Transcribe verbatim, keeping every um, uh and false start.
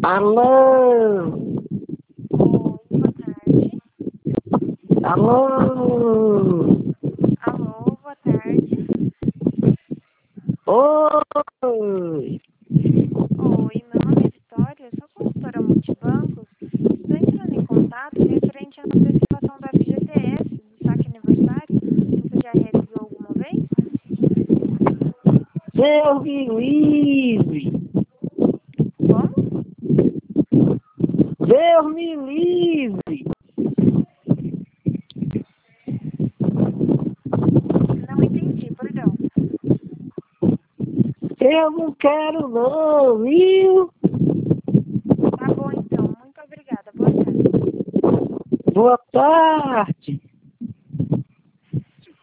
Alô? Oi, boa tarde. Alô? Alô, boa tarde. Oi? Oi, meu nome é Vitória, eu sou consultora multibancos. Estou entrando em contato referente à antecipação do F G T S, do saque aniversário. Você já realizou alguma vez? Deus me livre! Como? Deus me livre! Não entendi, perdão. Eu não quero não, viu? Tá bom então, muito obrigada. Boa tarde. Boa tarde!